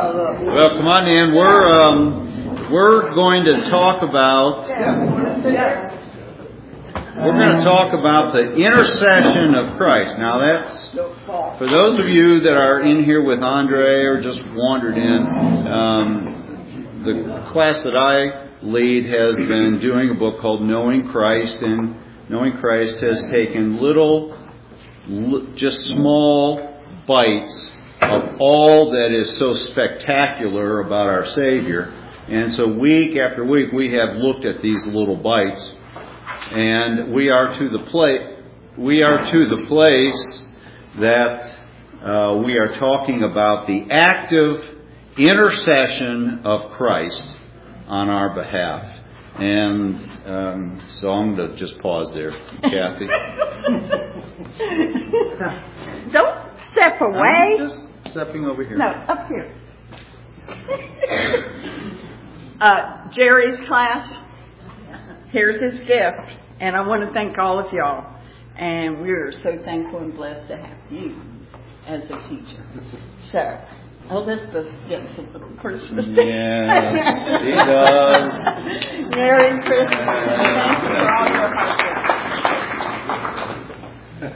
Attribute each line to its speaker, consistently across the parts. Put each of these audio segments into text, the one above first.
Speaker 1: Well, come on in. We're going to talk about the intercession of Christ. Now, that's for those of you that are in here with Andre or just wandered in. The class that I lead has been doing a book called Knowing Christ, and Knowing Christ has taken just small bites of all that is so spectacular about our Savior. And so week after week we have looked at these little bites, and we are to the place that we are talking about the active intercession of Christ on our behalf. And so I'm going to just pause there, Kathy.
Speaker 2: Don't step away.
Speaker 1: I'm just stepping over here.
Speaker 2: No, up here. Jerry's class, here's his gift. And I want to thank all of y'all. And we're so thankful and blessed to have you as a teacher. So, Elizabeth gets a little Christmas.
Speaker 1: Yes, she does.
Speaker 2: Merry Christmas. Thank you for all your hard work.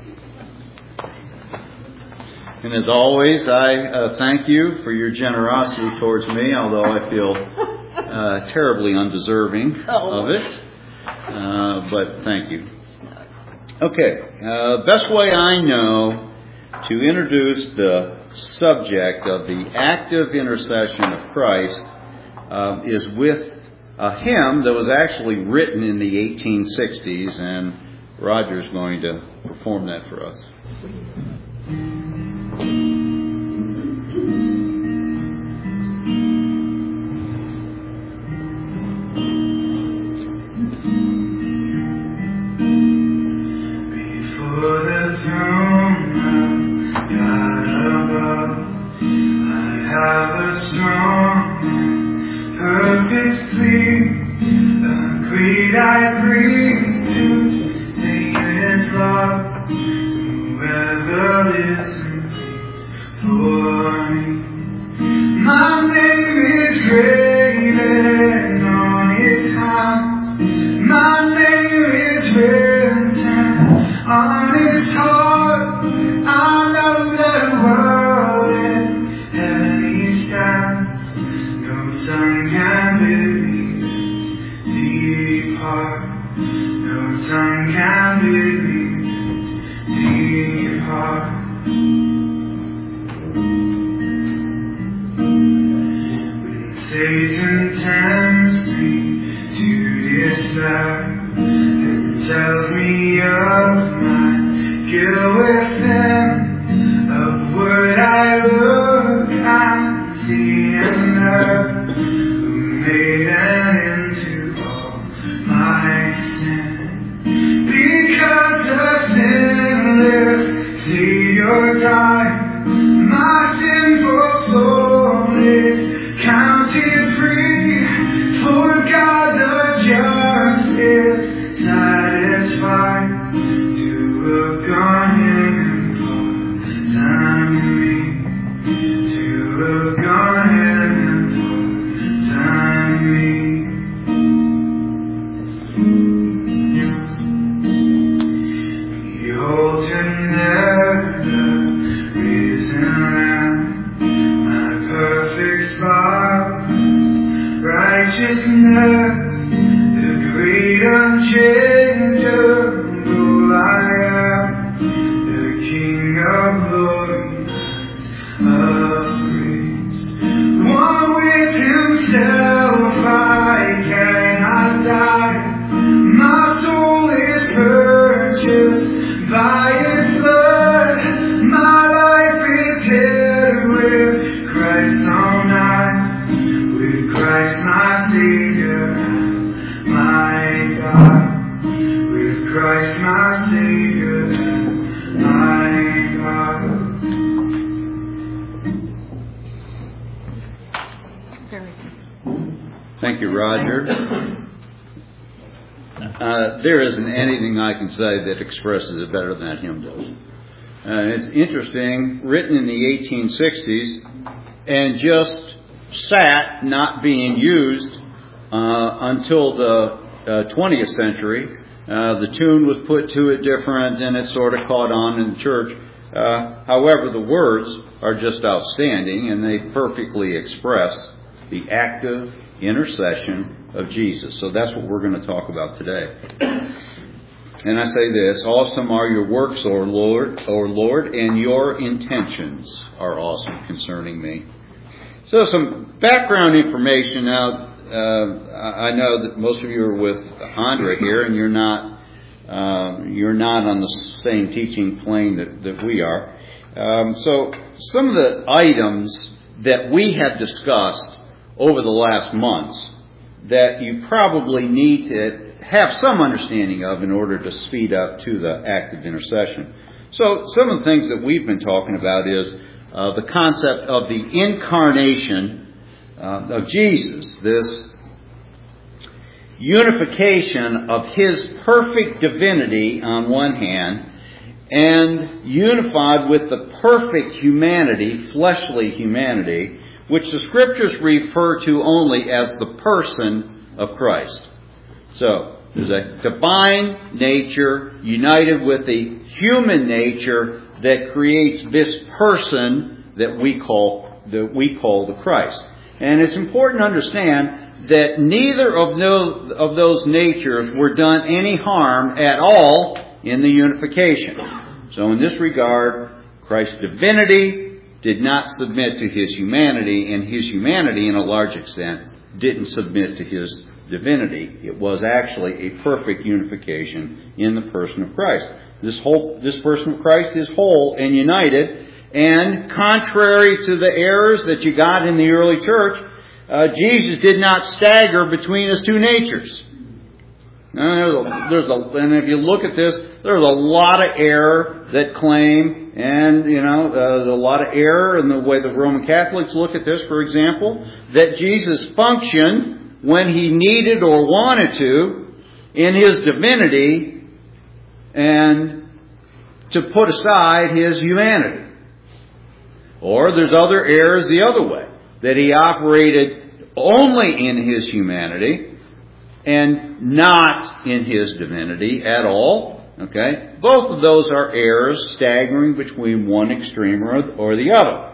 Speaker 1: And as always, I thank you for your generosity towards me, although I feel terribly undeserving of it. But thank you. Okay, best way I know to introduce the subject of the active intercession of Christ is with a hymn that was actually written in the 1860s, and Roger's going to perform that for us. Thank you, Roger. There isn't anything I can say that expresses it better than that hymn does. It's interesting, written in the 1860s, and just sat not being used until the 20th century. The tune was put to it different, and it sort of caught on in the church. However, the words are just outstanding, and they perfectly express the active intercession of Jesus. So that's what we're going to talk about today. And I say this: awesome are your works, O Lord, and your intentions are awesome concerning me. So some background information. Now, I know that most of you are with Andre here, and you're not on the same teaching plane that we are. So some of the items that we have discussed over the last months that you probably need to have some understanding of in order to speed up to the active intercession. So some of the things that we've been talking about is the concept of the incarnation of Jesus, this unification of His perfect divinity on one hand, and unified with the perfect humanity, fleshly humanity, which the Scriptures refer to only as the person of Christ. So, there's a divine nature united with the human nature that creates this person that we call the Christ. And it's important to understand that neither of those natures were done any harm at all in the unification. So in this regard, Christ's divinity did not submit to His humanity, and His humanity, in a large extent, didn't submit to His divinity. It was actually a perfect unification in the person of Christ. This person of Christ is whole and united, and contrary to the errors that you got in the early church, Jesus did not stagger between His two natures. And if you look at this, there's a lot of error that claim, and there's a lot of error in the way the Roman Catholics look at this, for example, that Jesus functioned when He needed or wanted to in His divinity and to put aside His humanity. Or there's other errors the other way, that He operated only in His humanity and not in His divinity at all. Okay? Both of those are errors staggering between one extreme or the other.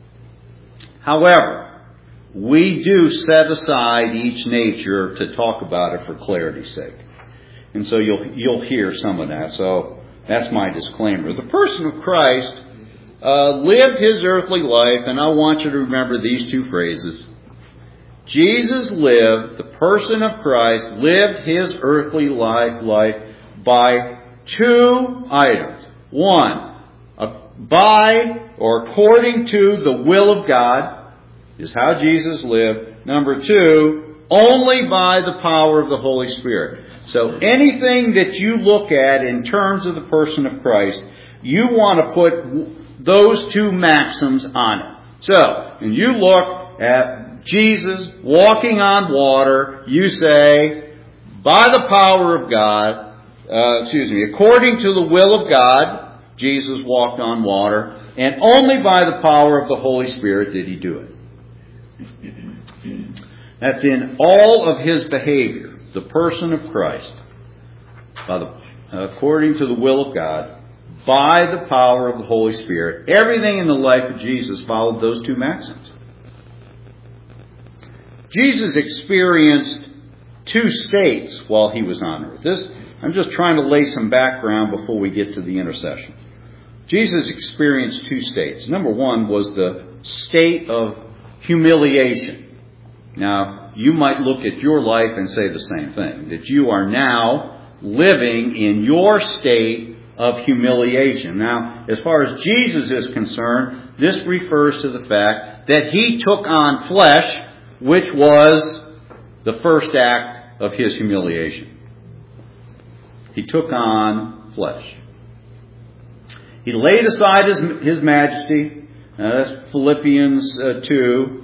Speaker 1: However, we do set aside each nature to talk about it for clarity's sake. And so you'll hear some of that. So that's my disclaimer. The person of Christ lived His earthly life, and I want you to remember these two phrases. Jesus lived, the person of Christ lived His earthly life by two items. One, by or according to the will of God is how Jesus lived. Number two, only by the power of the Holy Spirit. So anything that you look at in terms of the person of Christ, you want to put those two maxims on it. So, when you look at Jesus walking on water, you say, by the power of God, according to the will of God, Jesus walked on water, and only by the power of the Holy Spirit did He do it. That's in all of His behavior, the person of Christ, according to the will of God, by the power of the Holy Spirit. Everything in the life of Jesus followed those two maxims. Jesus experienced two states while He was on earth. I'm just trying to lay some background before we get to the intercession. Jesus experienced two states. Number one was the state of humiliation. Now, you might look at your life and say the same thing, that you are now living in your state of humiliation. Now, as far as Jesus is concerned, this refers to the fact that He took on flesh, which was the first act of His humiliation. He took on flesh. He laid aside His majesty. That's Philippians 2.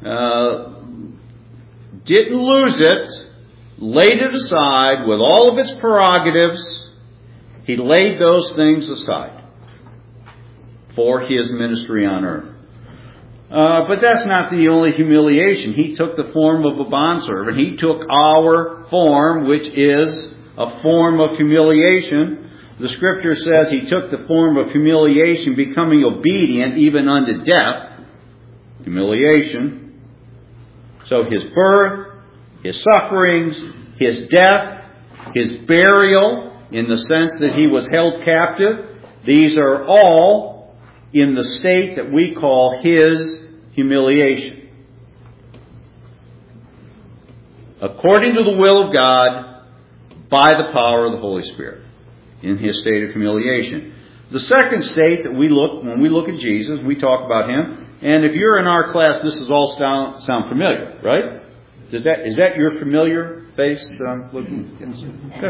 Speaker 1: Didn't lose it. Laid it aside with all of its prerogatives. He laid those things aside for His ministry on earth. But that's not the only humiliation. He took the form of a bondservant. He took our form, which is a form of humiliation. The Scripture says He took the form of humiliation, becoming obedient even unto death. Humiliation. So His birth, His sufferings, His death, His burial, in the sense that He was held captive, these are all in the state that we call His humiliation. According to the will of God, by the power of the Holy Spirit, in His state of humiliation. The second state that we look, when we look at Jesus, we talk about Him, and if you're in our class, this is all sound familiar, right? Is that your familiar face that I'm looking at?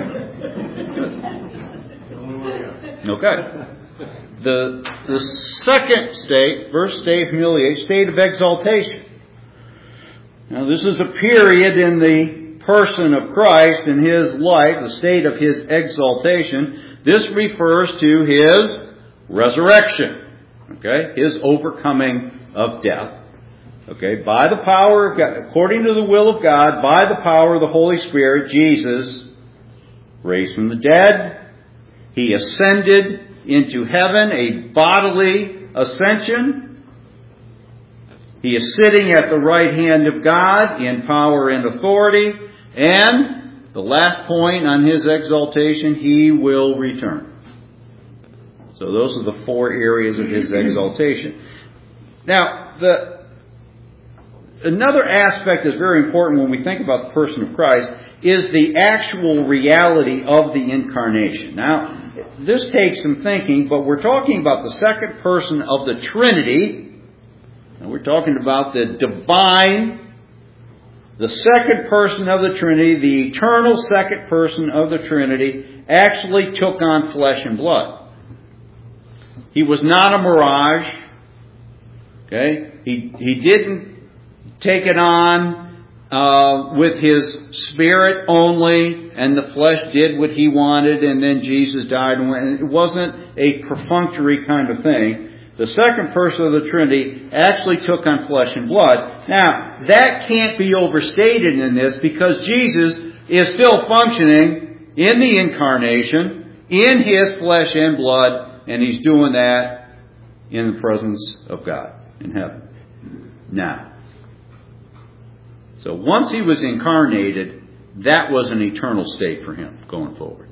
Speaker 1: Okay. The second state, first state of humiliation, state of exaltation. Now this is a period in the person of Christ in His life, the state of His exaltation. This refers to His resurrection. Okay? His overcoming of death. Okay? By the power of God, according to the will of God, by the power of the Holy Spirit, Jesus raised from the dead. He ascended into heaven, a bodily ascension. He is sitting at the right hand of God in power and authority. And the last point on His exaltation, He will return. So those are the four areas of His exaltation. Now, another aspect that's very important when we think about the person of Christ is the actual reality of the incarnation. Now, this takes some thinking, but we're talking about the second person of the Trinity. And we're talking about the divine, the second person of the Trinity, the eternal second person of the Trinity, actually took on flesh and blood. He was not a mirage. Okay? He didn't take it on with His Spirit only, and the flesh did what He wanted, and then Jesus died and went. It wasn't a perfunctory kind of thing. The second person of the Trinity actually took on flesh and blood. Now, that can't be overstated in this, because Jesus is still functioning in the incarnation, in His flesh and blood, and He's doing that in the presence of God in heaven. Now, so once He was incarnated, that was an eternal state for Him going forward.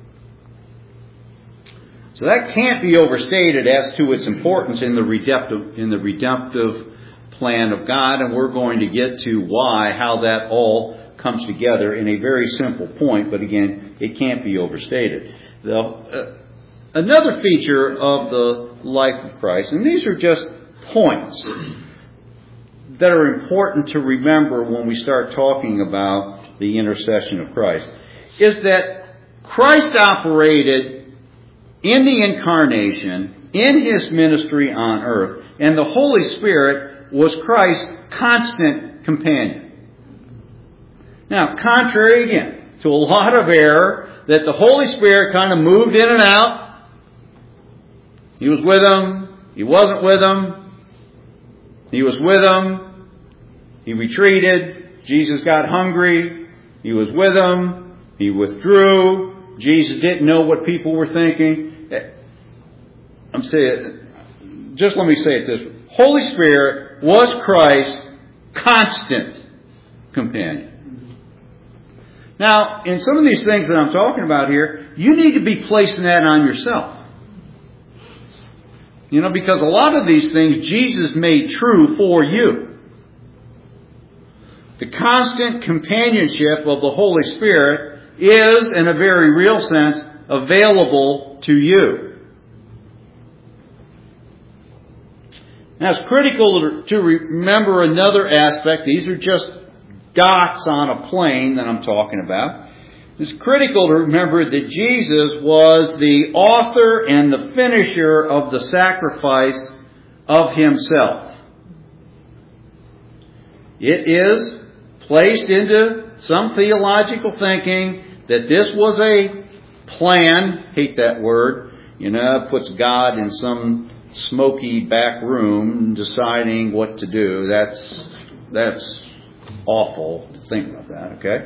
Speaker 1: So that can't be overstated as to its importance in the redemptive plan of God, and we're going to get to how that all comes together in a very simple point, but again, it can't be overstated. Another feature of the life of Christ, and these are just points that are important to remember when we start talking about the intercession of Christ, is that Christ operated in the incarnation, in His ministry on earth, and the Holy Spirit was Christ's constant companion. Now, contrary again to a lot of error, that the Holy Spirit kind of moved in and out. He was with them, He wasn't with them, He was with them, He retreated, Jesus got hungry, He was with them, He withdrew, Jesus didn't know what people were thinking. I'm saying, just let me say it this way. Holy Spirit was Christ's constant companion. Now, in some of these things that I'm talking about here, you need to be placing that on yourself. Because a lot of these things Jesus made true for you. The constant companionship of the Holy Spirit is, in a very real sense, available to you. Now, it's critical to remember another aspect. These are just dots on a plane that I'm talking about. It's critical to remember that Jesus was the author and the finisher of the sacrifice of Himself. It is placed into some theological thinking that this was a plan, hate that word, puts God in some smoky back room deciding what to do. That's awful to think about that, okay?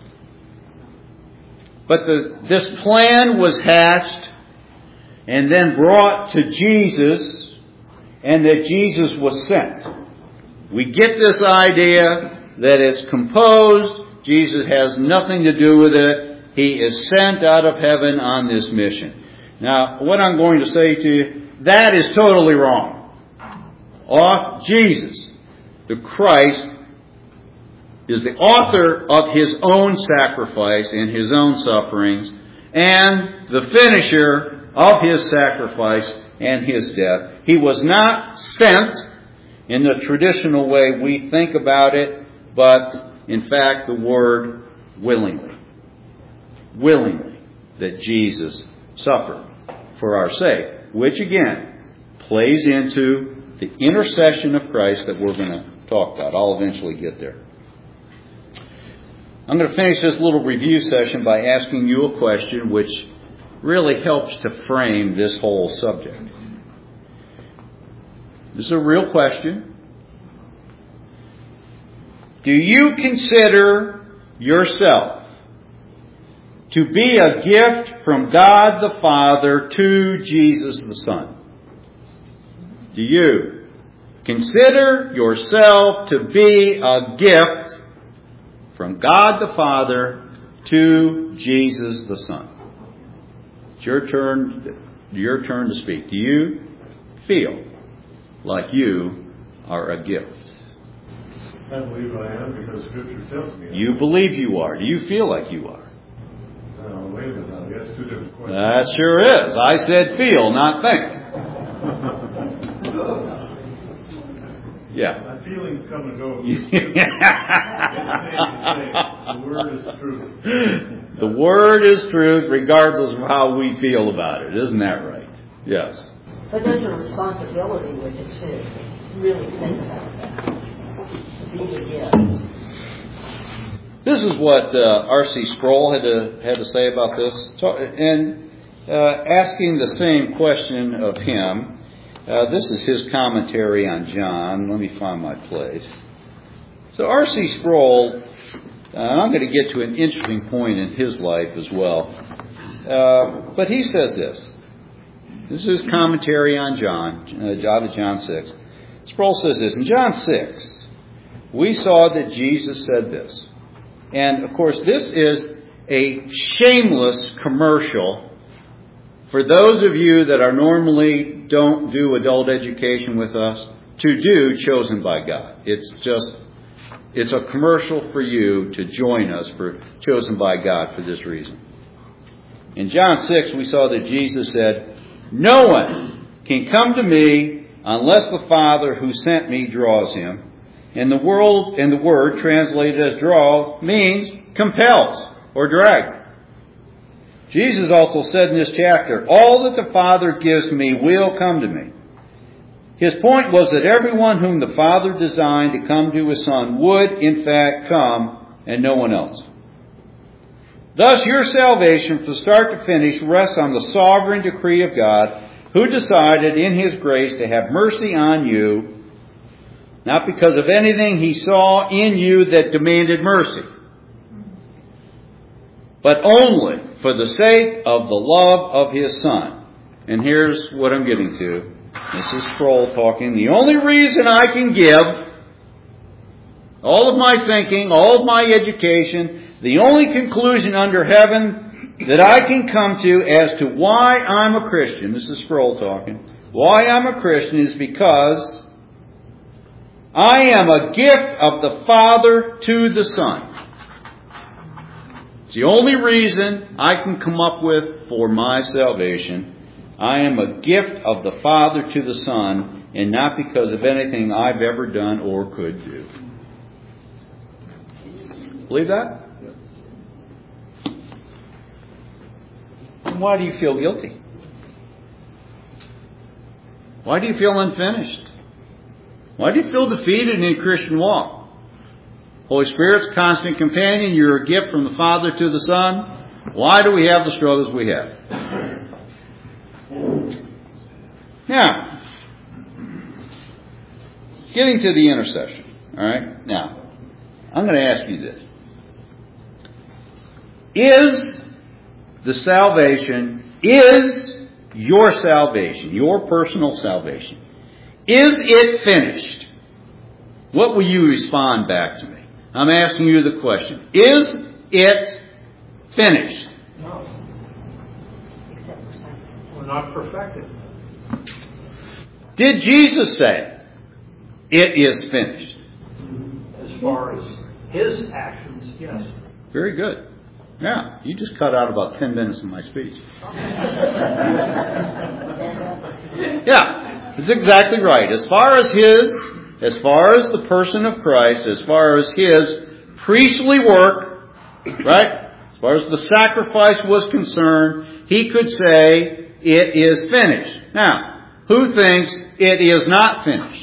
Speaker 1: But this plan was hatched and then brought to Jesus, and that Jesus was sent. We get this idea that it's composed. Jesus has nothing to do with it. He is sent out of heaven on this mission. Now, what I'm going to say to you, that is totally wrong. Jesus, the Christ, is the author of His own sacrifice and His own sufferings, and the finisher of His sacrifice and His death. He was not sent in the traditional way we think about it, but in fact the word willingly. Willingly, that Jesus suffered for our sake, which again plays into the intercession of Christ that we're going to talk about. I'll eventually get there. I'm going to finish this little review session by asking you a question which really helps to frame this whole subject. This is a real question. Do you consider yourself to be a gift from God the Father to Jesus the Son? Do you consider yourself to be a gift from God the Father to Jesus the Son? It's your turn to speak. Do you feel like you are a gift?
Speaker 3: I believe I am because Scripture tells me.
Speaker 1: You believe you are. Do you feel like you are?
Speaker 3: No, wait a minute now. That's two different questions.
Speaker 1: That sure is. I said feel, not think. Yeah.
Speaker 3: My feelings come and go. The Word is truth.
Speaker 1: The Word is truth regardless of how we feel about it. Isn't that right? Yes.
Speaker 4: But there's a responsibility with it too. Really think about that. To be a gift.
Speaker 1: This is what R.C. Sproul had to say about this. And asking the same question of him, this is his commentary on John. Let me find my place. So R.C. Sproul, I'm going to get to an interesting point in his life as well. But he says this. This is his commentary on John 6. Sproul says this. In John 6, we saw that Jesus said this. And, of course, this is a shameless commercial for those of you that are normally don't do adult education with us to do Chosen by God. It's a commercial for you to join us for Chosen by God for this reason. In John 6, we saw that Jesus said, "No one can come to me unless the Father who sent me draws him." And the word translated as draw means compels or drag. Jesus also said in this chapter, "All that the Father gives me will come to me." His point was that everyone whom the Father designed to come to His Son would, in fact, come, and no one else. Thus, your salvation from start to finish rests on the sovereign decree of God, who decided in His grace to have mercy on you, not because of anything He saw in you that demanded mercy, but only for the sake of the love of His Son. And here's what I'm getting to. This is Sproul talking. The only reason I can give all of my thinking, all of my education, the only conclusion under heaven that I can come to as to why I'm a Christian, this is Sproul talking, why I'm a Christian is because I am a gift of the Father to the Son. It's the only reason I can come up with for my salvation. I am a gift of the Father to the Son, and not because of anything I've ever done or could do. Believe that? And why do you feel guilty? Why do you feel unfinished? Why do you feel defeated in your Christian walk? Holy Spirit's constant companion. You're a gift from the Father to the Son. Why do we have the struggles we have? Now, getting to the intercession. All right? Now, I'm going to ask you this. Is your salvation, your personal salvation, is it finished? What will you respond back to me? I'm asking you the question. Is it finished?
Speaker 4: No. Except for sacrifice.
Speaker 5: We're not perfected.
Speaker 1: Did Jesus say, it is finished?
Speaker 5: As far as his actions, yes.
Speaker 1: Very good. Yeah, you just cut out about 10 minutes of my speech. Yeah, that's exactly right. As far as the person of Christ, as far as his priestly work, right? As far as the sacrifice was concerned, he could say, it is finished. Now, who thinks it is not finished?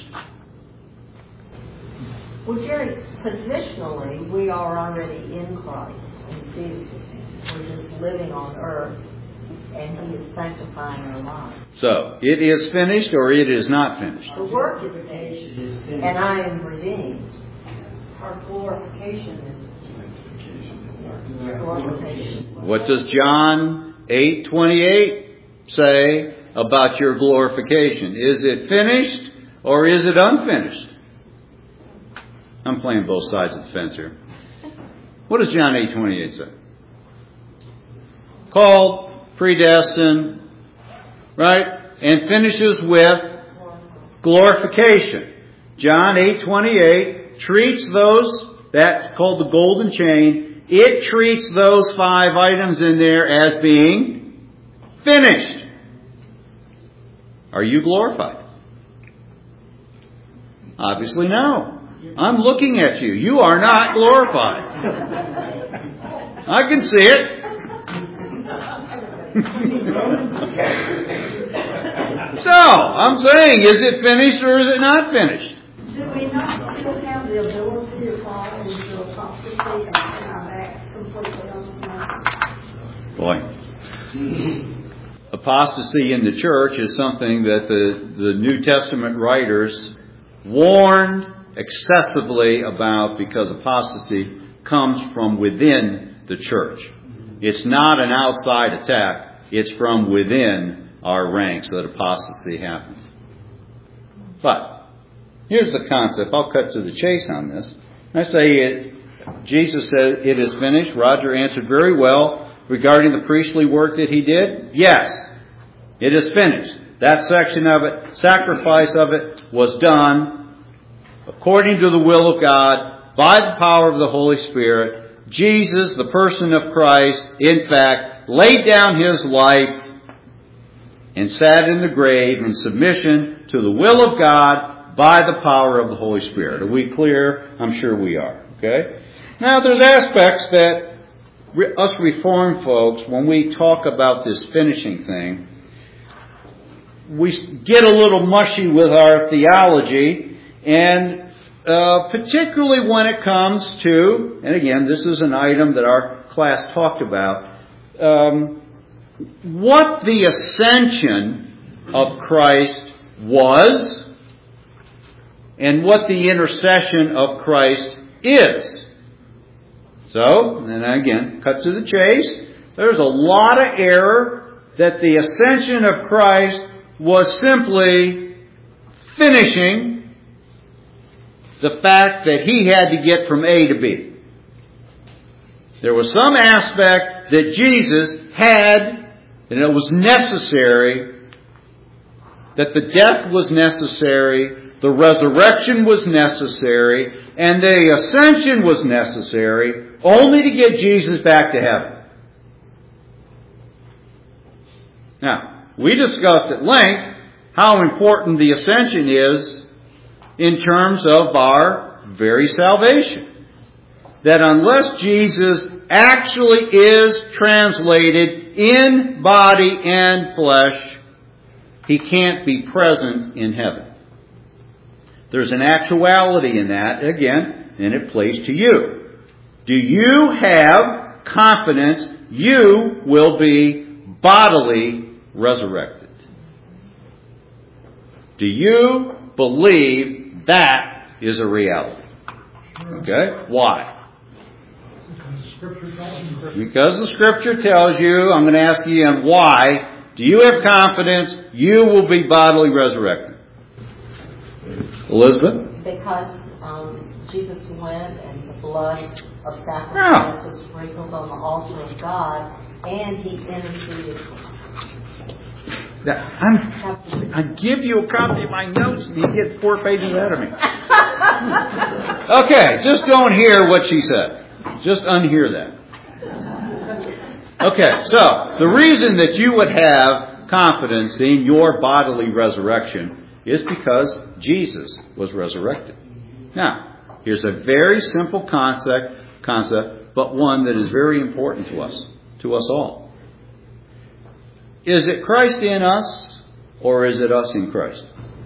Speaker 4: Well, Jerry, positionally, we are already in Christ and seated with Him. We're just living on earth, and He is sanctifying our lives.
Speaker 1: So, it is finished or it is not finished?
Speaker 4: The work is finished, and I am redeemed. Our glorification is glorification.
Speaker 1: What does John 8:28 say about your glorification? Is it finished or is it unfinished? I'm playing both sides of the fence here. What does John 8:28 say? Called, predestined, right? And finishes with glorification. John 8:28 treats those, that's called the golden chain, it treats those 5 items in there as being finished. Are you glorified? Obviously no. I'm looking at you. You are not glorified. I can see it. So, I'm saying, is it finished or is it not finished?
Speaker 6: Do we not still have the ability to fall into apostasy and turn our backs completely on the Lord?
Speaker 1: Boy. Apostasy in the church is something that the New Testament writers warned excessively about, because apostasy comes from within the church. It's not an outside attack. It's from within our ranks that apostasy happens. But here's the concept. I'll cut to the chase on this. I say Jesus said it is finished. Roger answered very well regarding the priestly work that he did. Yes, it is finished. That section of it, sacrifice of it, was done according to the will of God, by the power of the Holy Spirit. Jesus, the person of Christ, in fact, laid down his life and sat in the grave in submission to the will of God by the power of the Holy Spirit. Are we clear? I'm sure we are. Okay? Now, there's aspects that us Reformed folks, when we talk about this finishing thing, we get a little mushy with our theology. And particularly when it comes to, and again, this is an item that our class talked about, what the ascension of Christ was and what the intercession of Christ is. So, and again, cut to the chase. There's a lot of error that the ascension of Christ was simply finishing the fact that he had to get from A to B. There was some aspect that Jesus had, and it was necessary, that the death was necessary, the resurrection was necessary, and the ascension was necessary, only to get Jesus back to heaven. Now, we discussed at length how important the ascension is in terms of our very salvation. That unless Jesus actually is translated in body and flesh, he can't be present in heaven. There's an actuality in that, again, and it plays to you. Do you have confidence you will be bodily resurrected? Do you believe That is a reality. Okay? Why? Because the Scripture tells you, I'm going to ask you again, why do you have confidence you will be bodily resurrected? Elizabeth?
Speaker 4: Because Jesus went and the blood of sacrifice was sprinkled on the altar of God, and He interceded.
Speaker 1: I give you a copy of my notes and you get 4 pages out of me. Okay, just don't hear what she said. Just unhear that. Okay, so the reason that you would have confidence in your bodily resurrection is because Jesus was resurrected. Now, here's a very simple concept, but one that is very important to us all. Is it Christ in us, or is it us in Christ?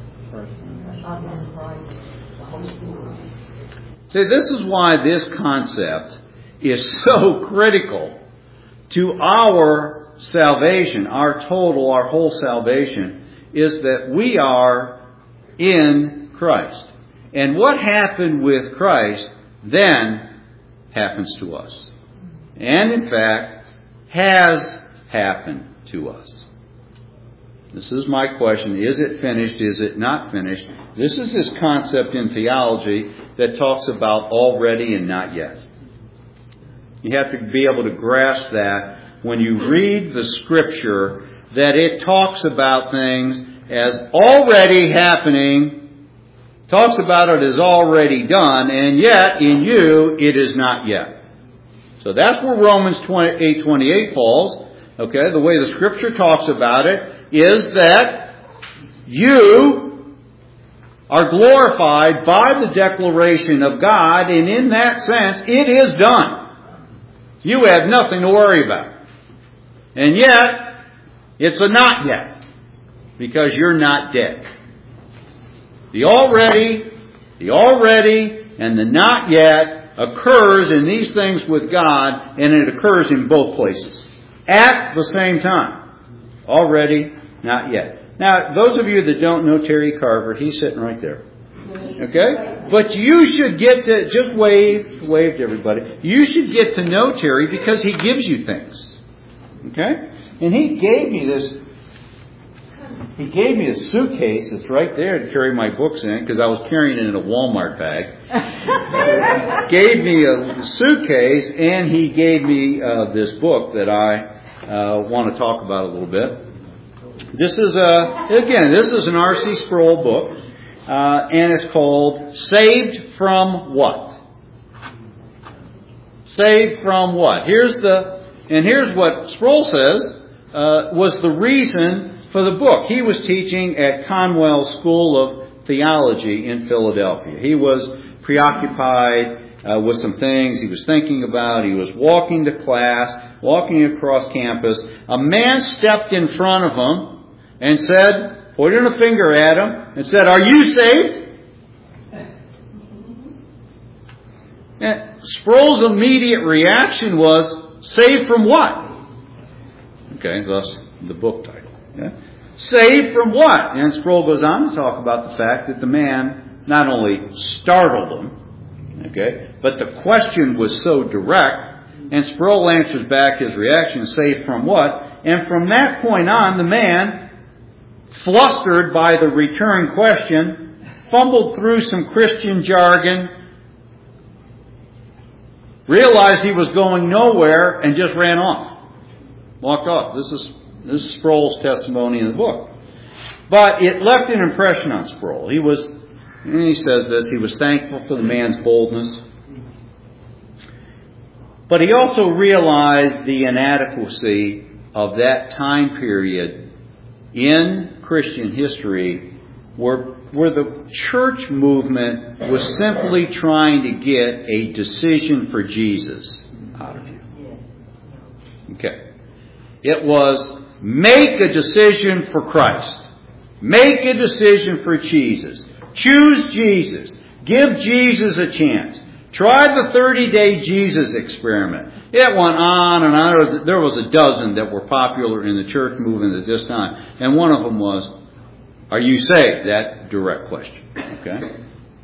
Speaker 1: See, this is why this concept is so critical to our salvation, our whole salvation, is that we are in Christ. And what happened with Christ then happens to us. And in fact, has happened to us. This is my question. Is it finished? Is it not finished? This is this concept in theology that talks about already and not yet. You have to be able to grasp that when you read the Scripture, that it talks about things as already happening, talks about it as already done, and yet in you it is not yet. So that's where Romans 8:28 falls. Okay, the way the Scripture talks about it is that you are glorified by the declaration of God, and in that sense, it is done. You have nothing to worry about. And yet, it's a not yet, because you're not dead. The already, and the not yet occurs in these things with God, and it occurs in both places at the same time. Already, not yet. Now, those of you that don't know Terry Carver, he's sitting right there. Okay? But you should get to, just wave to everybody. You should get to know Terry because he gives you things. Okay? And he gave me a suitcase that's right there to carry my books in, because I was carrying it in a Walmart bag. Gave me a suitcase, and he gave me this book that I want to talk about a little bit. This is an R.C. Sproul book, and it's called Saved from What? Saved from what? Here's what Sproul says was the reason for the book. He was teaching at Conwell School of Theology in Philadelphia. He was preoccupied with some things he was thinking about. He was walking to class, walking across campus. A man stepped in front of him and said, pointed a finger at him and said, "Are you saved?" And Sproul's immediate reaction was, "Saved from what?" Okay, thus the book title. Yeah? Saved from what? And Sproul goes on to talk about the fact that the man not only startled him, okay, but the question was so direct, and Sproul answers back his reaction, saved from what? And from that point on, the man, flustered by the return question, fumbled through some Christian jargon, realized he was going nowhere, and just ran off. Walked off. This is Sproul's testimony in the book. But it left an impression on Sproul. He says this, he was thankful for the man's boldness. But he also realized the inadequacy of that time period in Christian history where the church movement was simply trying to get a decision for Jesus out of you. Okay. It was make a decision for Christ. Make a decision for Jesus. Choose Jesus. Give Jesus a chance. Try the 30-day Jesus experiment. It went on and on. There was a dozen that were popular in the church movement at this time. And one of them was, are you saved? That direct question. Okay?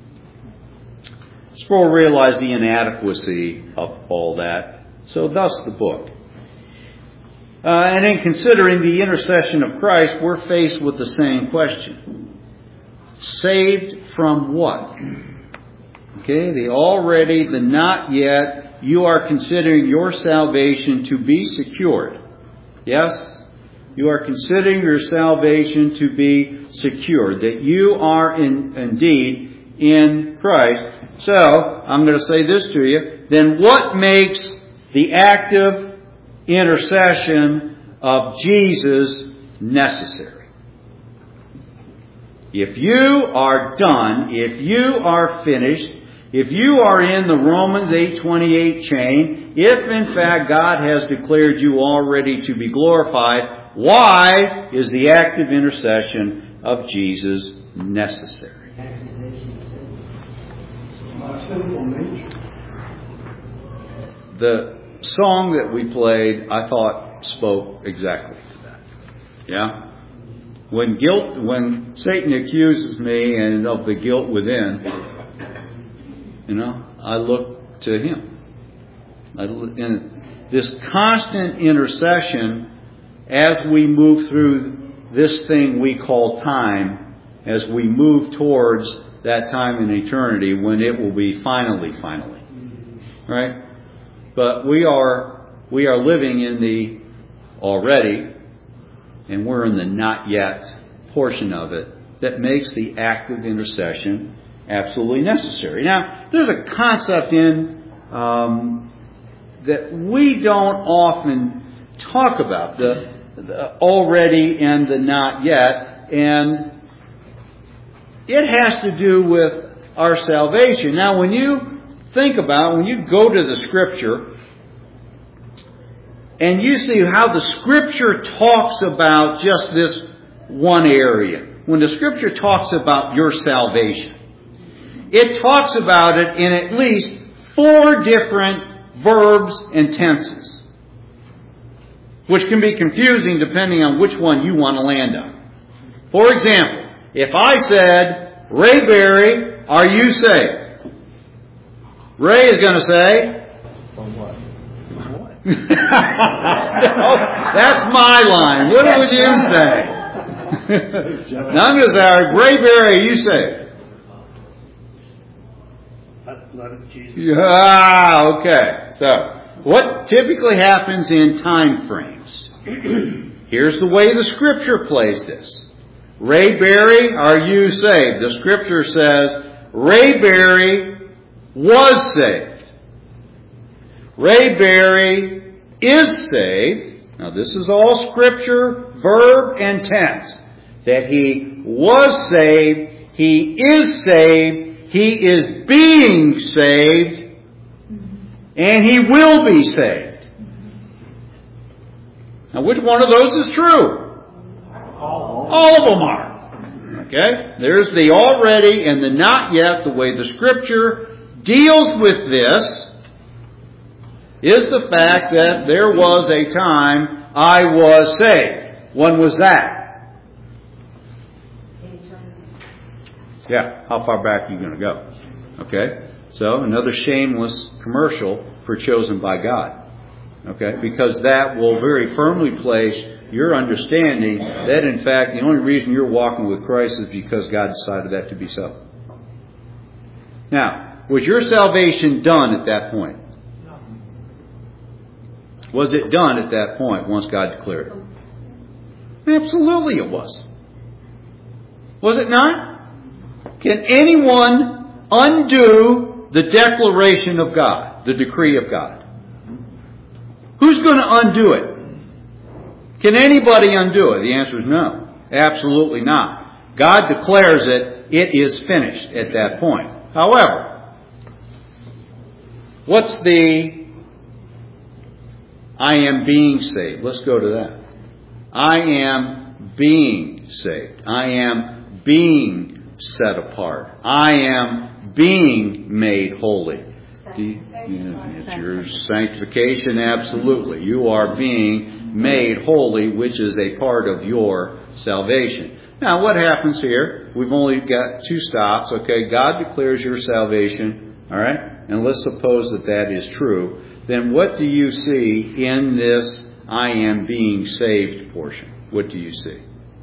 Speaker 1: Sproul realized the inadequacy of all that. So thus the book. And in considering the intercession of Christ, we're faced with the same question. Saved from what? Okay, the already, the not yet. You are considering your salvation to be secured. Yes? You are considering your salvation to be secured. That you are indeed in Christ. So, I'm going to say this to you. Then what makes the active intercession of Jesus necessary? If you are done, if you are finished, if you are in the Romans 8:28 chain, if in fact God has declared you already to be glorified, why is the active intercession of Jesus necessary?
Speaker 3: Sinful nature.
Speaker 1: The song that we played, I thought, spoke exactly to that. Yeah? When Satan accuses me and of the guilt within, I look to him. And this constant intercession as we move through this thing we call time, as we move towards that time in eternity when it will be finally. Right? But we are living in the already, and we're in the not yet portion of it that makes the active intercession absolutely necessary. Now, there's a concept in that we don't often talk about, the already and the not yet, and it has to do with our salvation. Now, when you think about, when you go to the Scripture, and you see how the Scripture talks about just this one area. When the Scripture talks about your salvation, it talks about it in at least 4 different verbs and tenses, which can be confusing depending on which one you want to land on. For example, if I said, Ray Berry, are you saved? Ray is going to say,
Speaker 3: From what?
Speaker 1: no, that's my line. What would you say? Now I'm going to say, Ray Berry, are you saved?
Speaker 3: Blood of Jesus.
Speaker 1: Okay. So, what typically happens in time frames? Here's the way the Scripture plays this. Ray Berry, are you saved? The Scripture says, Ray Berry was saved. Ray Berry is saved. Now this is all Scripture, verb and tense. That he was saved, he is saved, he is being saved, and he will be saved. Now which one of those is true? All of them are. Okay? There's the already and the not yet. The way the Scripture deals with this is the fact that there was a time I was saved. When was that? Yeah, how far back are you going to go? Okay? So, another shameless commercial for chosen by God. Okay? Because that will very firmly place your understanding that, in fact, the only reason you're walking with Christ is because God decided that to be so. Now, was your salvation done at that point? Was it done at that point once God declared it? Absolutely it was. Was it not? Can anyone undo the declaration of God, the decree of God? Who's going to undo it? Can anybody undo it? The answer is no. Absolutely not. God declares it. It is finished at that point. However, what's the I am being saved? Let's go to that. I am being saved. I am being set apart. I am being made holy. It's your sanctification, absolutely. You are being made holy, which is a part of your salvation. Now, what happens here? We've only got 2 stops. Okay, God declares your salvation All right? And let's suppose that that is true. Then what do you see in this I am being saved portion? What do you see?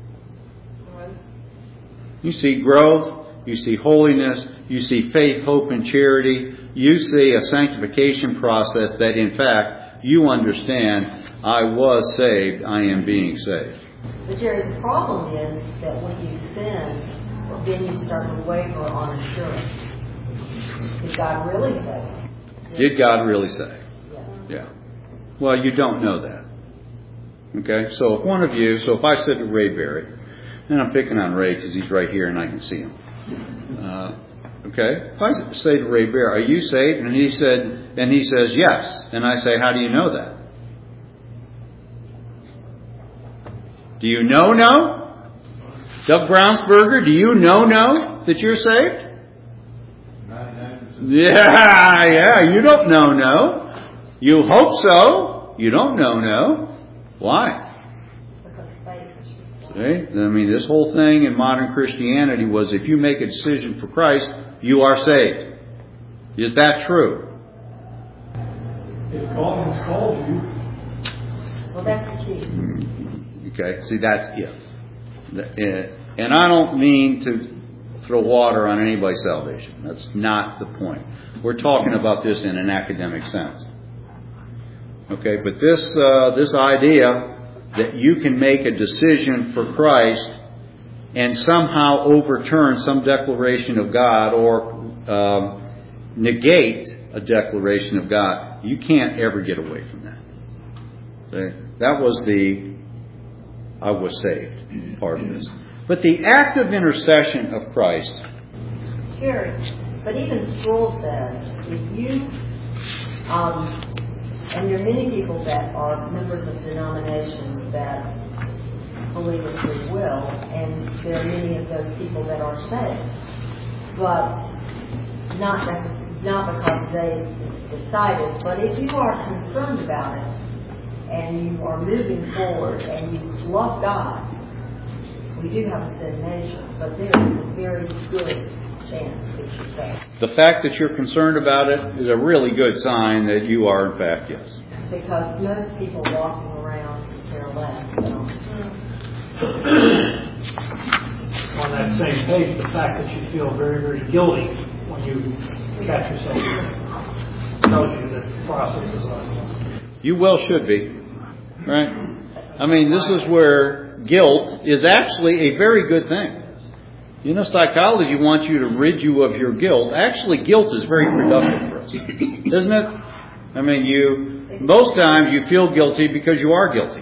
Speaker 1: You see growth. You see holiness. You see faith, hope, and charity. You see a sanctification process that, in fact, you understand, I was saved, I am being saved.
Speaker 4: But Jerry, the problem is that when you sin, then you start to waver on assurance. Did God really save?
Speaker 1: Did God really save?
Speaker 4: Yeah.
Speaker 1: Well, you don't know that. Okay? So if one of you, if I said to Ray Berry, and I'm picking on Ray because he's right here and I can see him. Okay? If I say to Ray Berry, are you saved? And he says, yes. And I say, how do you know that? Do you know? Doug Brownsberger, do you know that you're saved?
Speaker 3: 99%.
Speaker 1: Yeah, you don't know. You hope so. You don't know. Why?
Speaker 4: Because faith is
Speaker 1: See? I mean, this whole thing in modern Christianity was if you make a decision for Christ, you are saved. Is that true?
Speaker 3: If God has called you,
Speaker 4: well, that's the key.
Speaker 1: Okay, see, that's if. And I don't mean to throw water on anybody's salvation. That's not the point. We're talking about this in an academic sense. Okay, but this idea that you can make a decision for Christ and somehow overturn some declaration of God or negate a declaration of God, you can't ever get away from that. Okay? That was the I was saved part of this. But the act of intercession of Christ.
Speaker 4: Jerry, but even Sproul says, if you, and there are many people that are members of denominations that believe in free will, and there are many of those people that are saved, but not because they decided, but if you are concerned about it, and you are moving forward, and you love God, we do have a sin nature, but there is a very good chance that you're saved.
Speaker 1: The fact that you're concerned about it is a really good sign that you are, in fact, yes.
Speaker 4: Because most people walking around care less.
Speaker 5: On that same page, the fact that you feel very, very guilty when you catch yourself tells you that the process is ongoing.
Speaker 1: You well should be, right? I mean, this is where guilt is actually a very good thing. You know, psychology wants you to rid you of your guilt. Actually, guilt is very productive for us, isn't it? I mean, most times you feel guilty because you are guilty.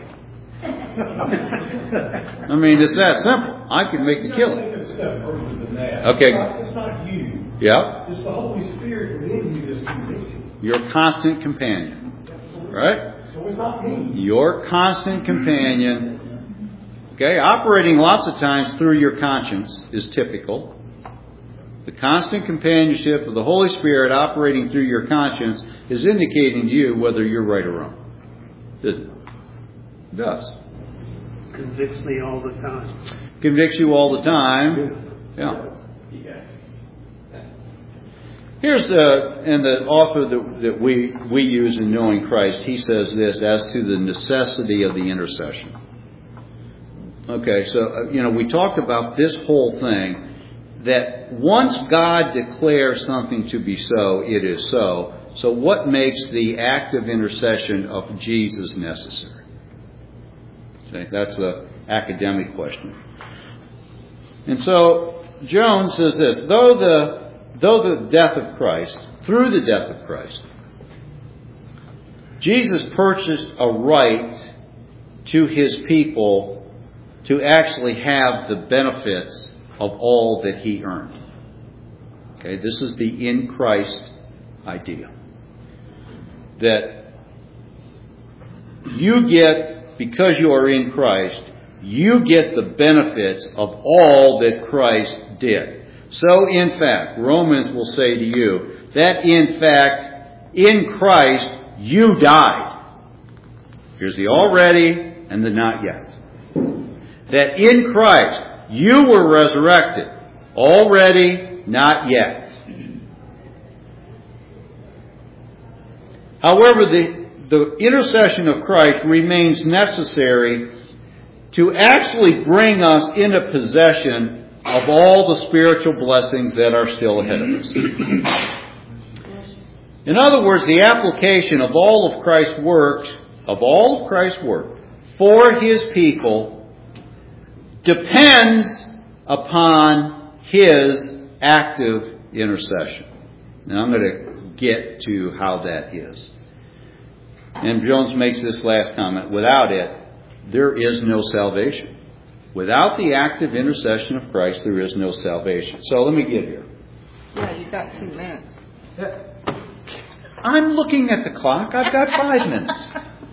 Speaker 1: I mean, it's that simple. I can make you kill it.
Speaker 3: Take it a step further than that.
Speaker 1: Okay.
Speaker 3: It's not you.
Speaker 1: Yeah.
Speaker 3: It's the Holy Spirit within you that's convicting.
Speaker 1: Your constant companion. Right?
Speaker 3: So it's not me.
Speaker 1: Your constant companion. Okay, operating lots of times through your conscience is typical. The constant companionship of the Holy Spirit operating through your conscience is indicating to you whether you're right or wrong. It does.
Speaker 5: Convicts me all the time.
Speaker 1: Convicts you all the time. Yeah. Here's the author that we use in Knowing Christ. He says this as to the necessity of the intercession. Okay, so, we talked about this whole thing, that once God declares something to be so, it is so. So what makes the act of intercession of Jesus necessary? Okay, that's the academic question. And so Jones says this, though the death of Christ, through the death of Christ, Jesus purchased a right to his people to actually have the benefits of all that he earned. Okay, this is the in Christ idea. That you get, because you are in Christ, you get the benefits of all that Christ did. So, in fact, Romans will say to you that, in fact, in Christ, you died. Here's the already and the not yet. That in Christ, you were resurrected. Already, not yet. However, the intercession of Christ remains necessary to actually bring us into possession of all the spiritual blessings that are still ahead of us. In other words, the application of all of Christ's work for His people depends upon His active intercession. Now I'm going to get to how that is. And Jones makes this last comment. Without it, there is no salvation. Without the active intercession of Christ, there is no salvation. So let me get here.
Speaker 2: Yeah, you got 2 minutes.
Speaker 1: I'm looking at the clock. I've got 5 minutes.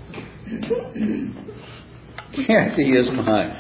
Speaker 1: Kathy is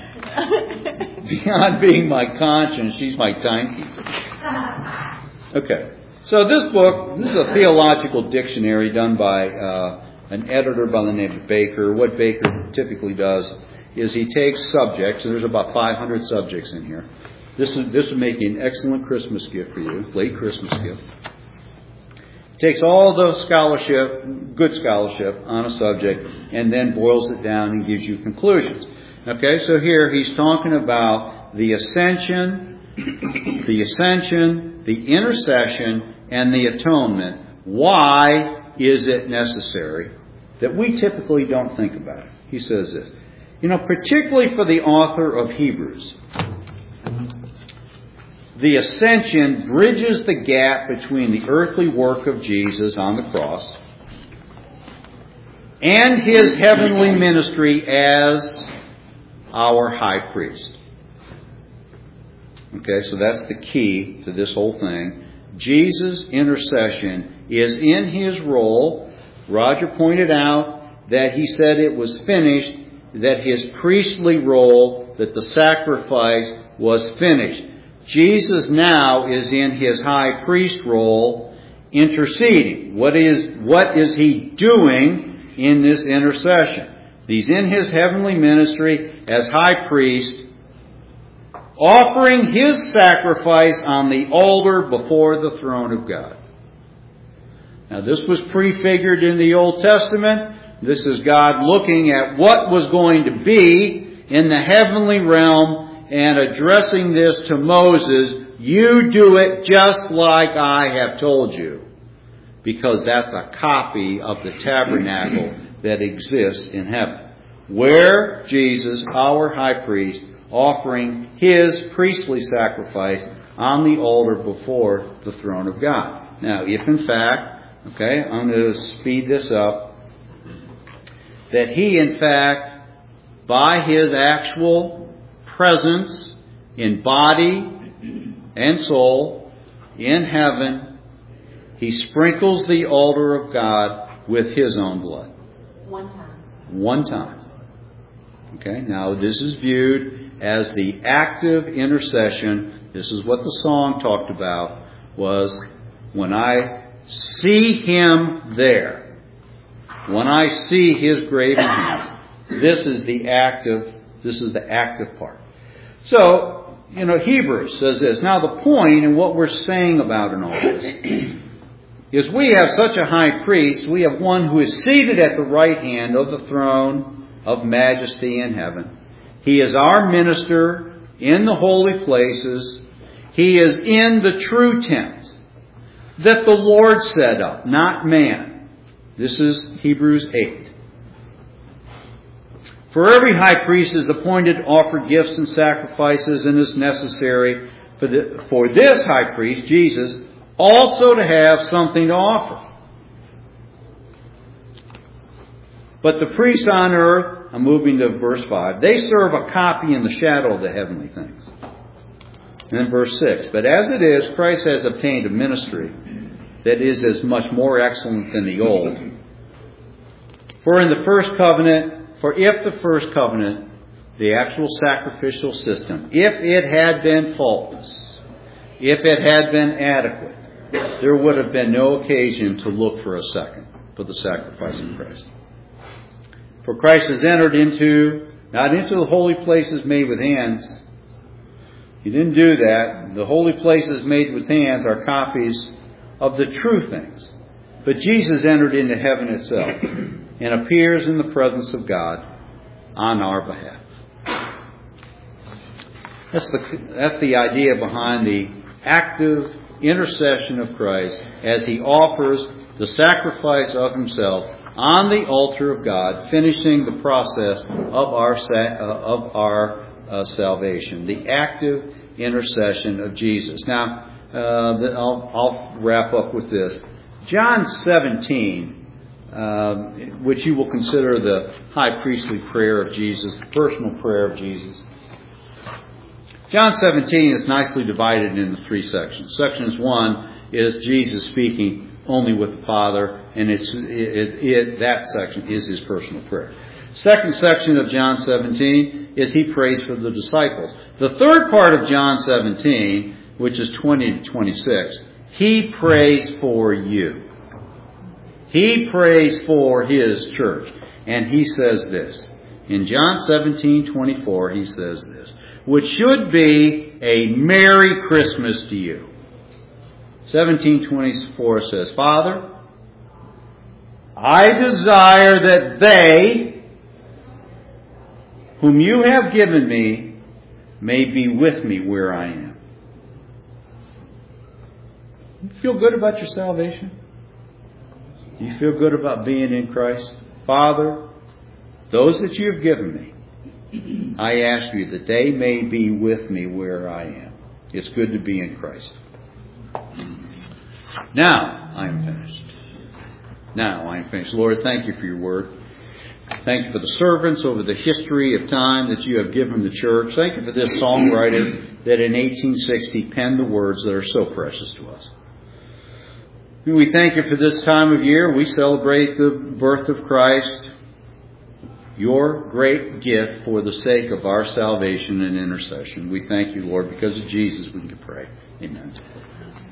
Speaker 1: beyond being my conscience, she's my timekeeper. Okay. So this is a theological dictionary done by an editor by the name of Baker. What Baker typically does is he takes subjects, and there's about 500 subjects in here. This would make an excellent Christmas gift for you, late Christmas gift. Takes all the good scholarship on a subject, and then boils it down and gives you conclusions. Okay, so here he's talking about the ascension, the intercession, and the atonement. Why is it necessary? That we typically don't think about it. He says this. Particularly for the author of Hebrews, the ascension bridges the gap between the earthly work of Jesus on the cross and His heavenly ministry as our high priest. Okay, so that's the key to this whole thing. Jesus' intercession is in His role. Roger pointed out that he said it was finished, that His priestly role, that the sacrifice was finished. Jesus now is in His high priest role, interceding. What is He doing in this intercession? He's in His heavenly ministry as high priest, offering His sacrifice on the altar before the throne of God. Now this was prefigured in the Old Testament. This is God looking at what was going to be in the heavenly realm and addressing this to Moses. You do it just like I have told you. Because that's a copy of the tabernacle that exists in heaven. Where Jesus, our high priest, offering His priestly sacrifice on the altar before the throne of God. Now, if in fact, I'm going to speed this up, that He in fact, by His actual presence in body and soul in heaven, He sprinkles the altar of God with His own blood. One time. Okay, now this is viewed as the active intercession. This is what the song talked about, was when I see Him there, when I see His graven hands. This is the active part. So, Hebrews says this. Now the point in what we're saying about in all this is we have such a high priest. We have one who is seated at the right hand of the throne of majesty in heaven. He is our minister in the holy places. He is in the true tent that the Lord set up, not man. This is Hebrews 8. For every high priest is appointed to offer gifts and sacrifices, and is necessary for this high priest, Jesus, also to have something to offer. But the priests on earth, I'm moving to verse 5, they serve a copy in the shadow of the heavenly things. And then verse 6, but as it is, Christ has obtained a ministry that is as much more excellent than the old. For if the first covenant, the actual sacrificial system, if it had been faultless, if it had been adequate, there would have been no occasion to look for a second for the sacrifice of Christ. For Christ has entered not into the holy places made with hands. He didn't do that. The holy places made with hands are copies of the true things. But Jesus entered into heaven itself and appears in the presence of God on our behalf. That's the idea behind the active intercession of Christ as He offers the sacrifice of Himself on the altar of God, finishing the process of our salvation. The active intercession of Jesus. Now, I'll wrap up with this. John 17, which you will consider the high priestly prayer of Jesus, the personal prayer of Jesus. John 17 is nicely divided into 3 sections. Sections 1 is Jesus speaking only with the Father, and that section is His personal prayer. Second section of John 17 is He prays for the disciples. The third part of John 17, which is 20 to 26, He prays for you. He prays for His church. And He says this. In John 17:24, He says this, which should be a Merry Christmas to you. 17:24 says, Father, I desire that they, whom you have given me, may be with me where I am. You feel good about your salvation? Do you feel good about being in Christ? Father, those that you have given me, I ask you that they may be with me where I am. It's good to be in Christ. Now I am finished. Lord, thank you for your word. Thank you for the servants over the history of time that you have given the church. Thank you for this songwriter that in 1860 penned the words that are so precious to us. We thank you for this time of year. We celebrate the birth of Christ, your great gift for the sake of our salvation and intercession. We thank you, Lord, because of Jesus we can pray. Amen.